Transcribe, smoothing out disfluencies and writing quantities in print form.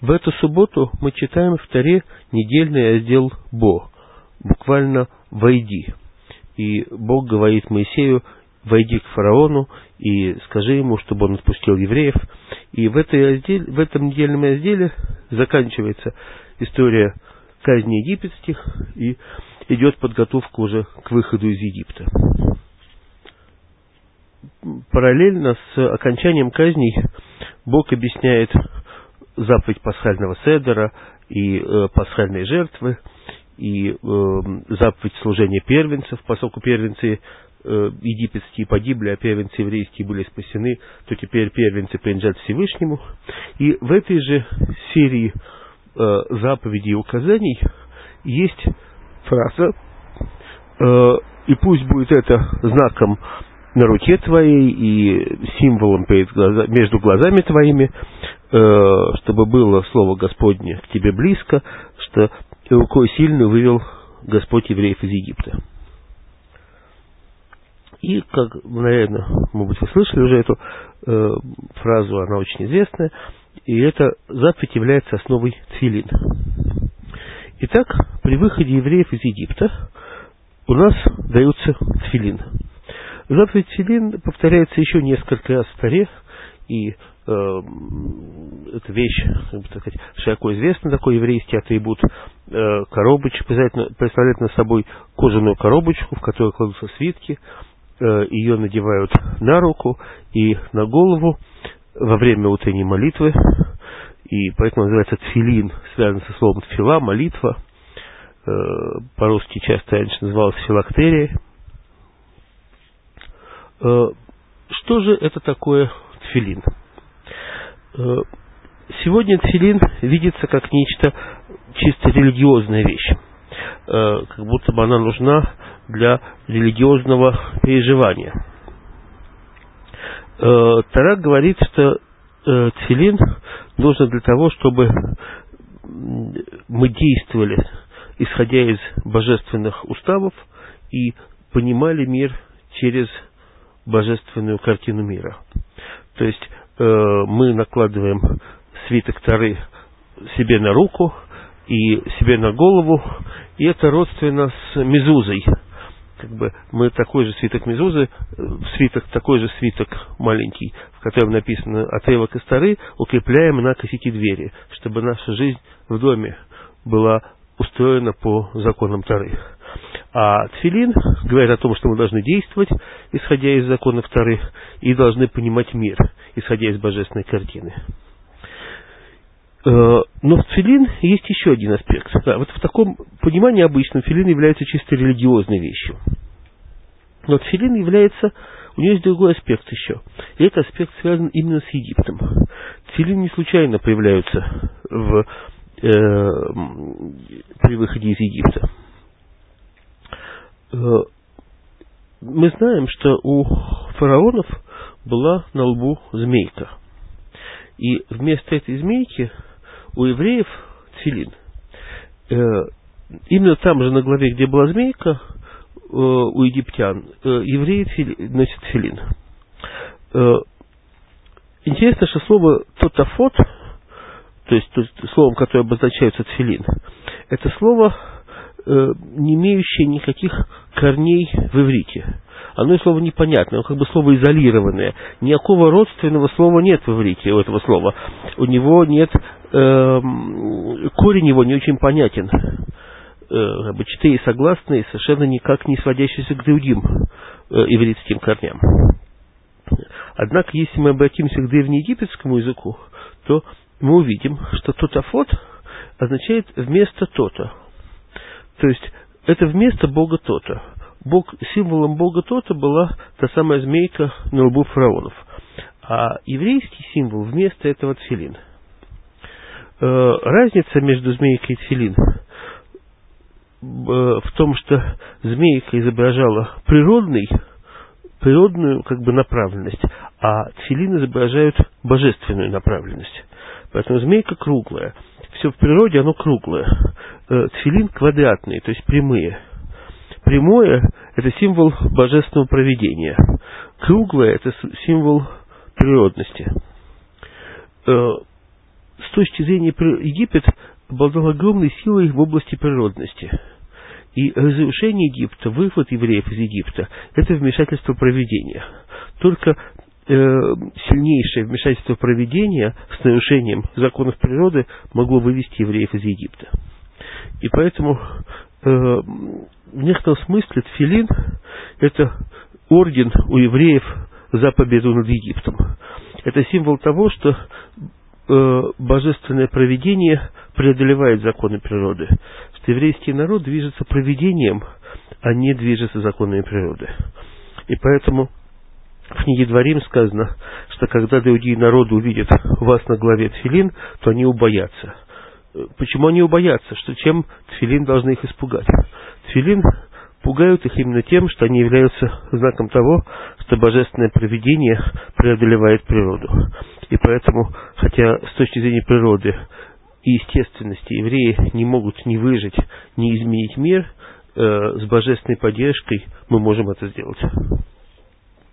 В эту субботу мы читаем в Торе недельный раздел Бо, буквально «Войди». И Бог говорит Моисею: «Войди к фараону и скажи ему, чтобы он отпустил евреев». И в этом недельном разделе заканчивается история казни египетских, и идет подготовка уже к выходу из Египта. Параллельно с окончанием казней Бог объясняет заповедь пасхального седера и пасхальной жертвы, и заповедь служения первенцев, поскольку первенцы египетские погибли, а первенцы еврейские были спасены, то теперь первенцы принадлежат Всевышнему. И в этой же серии заповедей и указаний есть фраза: «И пусть будет это знаком на руке твоей и символом между глазами твоими, чтобы было слово Господне к тебе близко, что рукой сильно вывел Господь евреев из Египта». И, как, наверное, может быть, вы слышали уже эту фразу, она очень известная, и эта заповедь является основой тфилин. Итак, при выходе евреев из Египта у нас дается тфилин. Заповедь тфилин повторяется еще несколько раз в Торе, и эта вещь, как бы сказать, широко известна, такой еврейский атрибут. Коробочка представляет на собой кожаную коробочку, в которой кладутся свитки. Ее надевают на руку и на голову во время утренней молитвы, и поэтому называется тфилин, связан со словом тфила, молитва. По-русски часто раньше называлась филактерия. Что же это такое тфилин? Сегодня тфилин видится как нечто чисто религиозная вещь, как будто бы она нужна для религиозного переживания. Тора говорит, что тфилин нужно для того, чтобы мы действовали, исходя из божественных уставов, и понимали мир через божественную картину мира. То есть мы накладываем свиток Торы себе на руку и себе на голову, и это родственно с мезузой. Как бы мы такой же свиток мезузы, такой же свиток маленький, в котором написано отрывок из Торы, укрепляем на косяки двери, чтобы наша жизнь в доме была устроена по законам Торы. А тфилин говорит о том, что мы должны действовать, исходя из законов Торы, и должны понимать мир, исходя из божественной картины. Но в тфилин есть еще один аспект. Да, вот в таком понимании обычном тфилин является чисто религиозной вещью. Но тфилин является, у него есть другой аспект еще. И этот аспект связан именно с Египтом. Тфилин не случайно появляются при выходе из Египта. Мы знаем, что у фараонов была на лбу змейка. И вместо этой змейки у евреев тфилин. Именно там же на главе, где была змейка, у египтян, евреи носят тфилин. Интересно, что слово тотафот, то есть словом, которое обозначается тфилин, это слово, не имеющее никаких корней в иврите. Оно слово непонятное, оно как бы слово изолированное. Никакого родственного слова нет в иврите у этого слова. У него нет, корень его не очень понятен. Как бы 4 согласные, совершенно никак не сводящиеся к другим ивритским корням. Однако, если мы обратимся к древнеегипетскому языку, то мы увидим, что тотафот означает вместо то-то. То есть это вместо бога то-то. Символом бога то-то была та самая змейка на лбу фараонов. А еврейский символ вместо этого тфилин. Разница между змейкой и тфилин в том, что змейка изображала природную как бы направленность, а тфилин изображают божественную направленность. Поэтому змейка круглая. Все в природе, оно круглое. Тфилин квадратные, то есть прямые. Прямое – это символ божественного провидения. Круглое – это символ природности. с точки зрения Египет обладал огромной силой в области природности. И разрушение Египта, вывод евреев из Египта, это вмешательство провидения. Только сильнейшее вмешательство провидения с нарушением законов природы могло вывести евреев из Египта. И поэтому в некотором смысле тфилин – это орден у евреев за победу над Египтом. Это символ того, что божественное провидение преодолевает законы природы. Что еврейский народ движется провидением, а не движется законами природы. И поэтому в книге Дворим сказано, что когда другие народы увидят вас на главе тфилин, то они убоятся. Почему они убоятся? Что чем тфилин должны их испугать? Тфилин пугают их именно тем, что они являются знаком того, что божественное провидение преодолевает природу. И поэтому, хотя с точки зрения природы и естественности евреи не могут ни выжить, ни изменить мир, с божественной поддержкой мы можем это сделать.